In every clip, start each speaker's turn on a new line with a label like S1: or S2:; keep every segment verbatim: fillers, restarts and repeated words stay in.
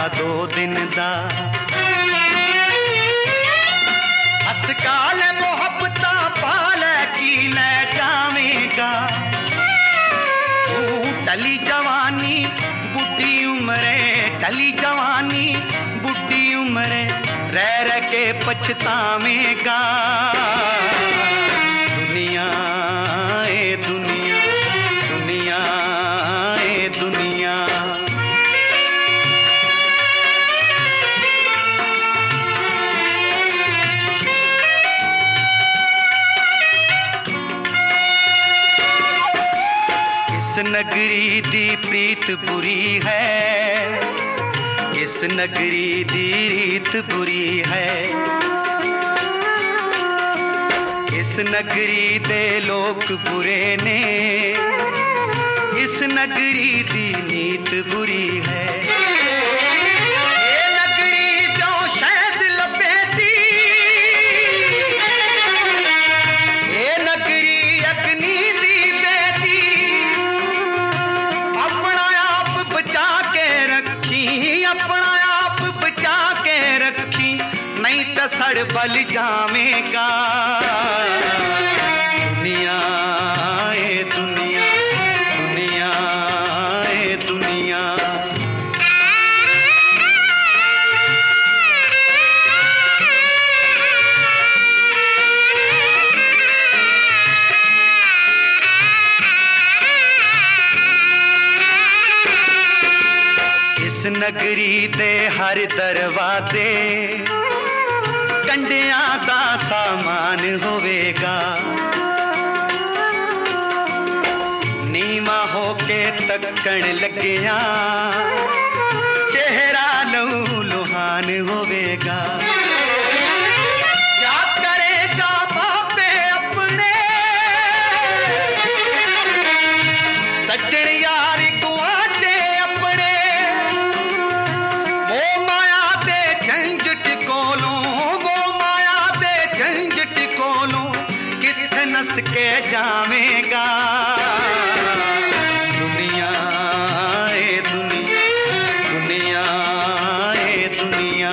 S1: दो दिन दा हस काल मोहब्बता पाले की ले जावेगा तू टली जवानी बुढ़ी उम्रे टली जवानी बुढ़ी उम्रे रह रह के पछतावेगा दुनिया ए दुनिया दुनिया ए दुनिया इस नगरी दी प्रीत बुरी है इस नगरी दी रीत बुरी है इस नगरी दे लोग बुरे ने इस नगरी दी नीत बुरी है ये नगरी जो शहद लपेटी ये नगरी अग्नि दी बेटी अपना आप बचा के रखी अपना आप बचा के रखी नहीं तो सड़ बल जावेगा दुनिया ए दुनिया दुनिया ए दुनिया इस नगरी दे हर दरवाजे कंडियां दा सामान होवेगा नीवा होके तकण लग्या चेहरा लहू लुहान होवेगा क्या करेगा बापे अपने सज्जन यार गुआचे अपने वो माया दे झंझट कोलों वो माया दे झंझट कोलों किथे नस के जावेगा दुनिया ए दुनिया दुनिया ए दुनिया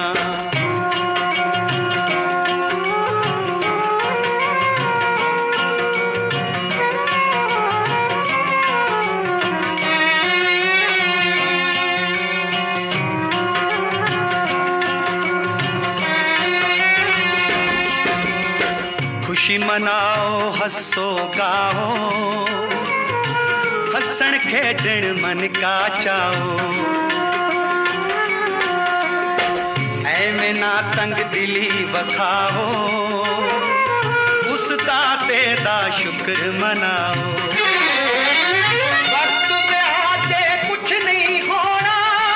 S1: खुशी मनाओ हंसो गाओ हंसण खेडण मन का चाओ ऐवें ना तंग दिली वखाओ उस दाते दा शुक्र मनाओ वक्त पे आके कुछ नहीं होना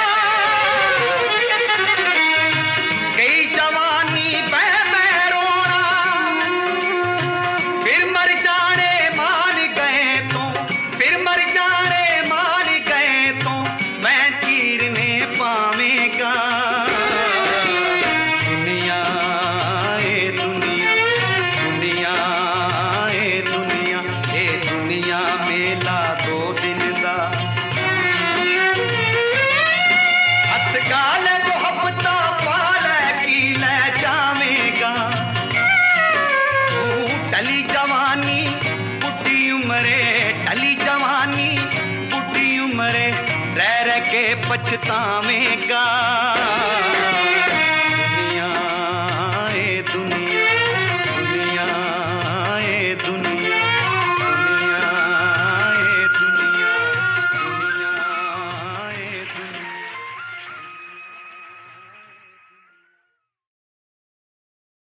S1: गई जवानी बह बह रोना फिर मर जाने मान गए तो फिर मर जाने मान गए तो मैं चीरने पावेगा दुनिया ए दुनिया दुनिया ए दुनिया ए दुनिया मेला दो दिन दा हस गाल मोहब्बता पाले की ले जावेगा तू टली जवानी बुढ़ी उम्रे टली जवानी बुढ़ी उम्रे रह रह के पछतावेगा।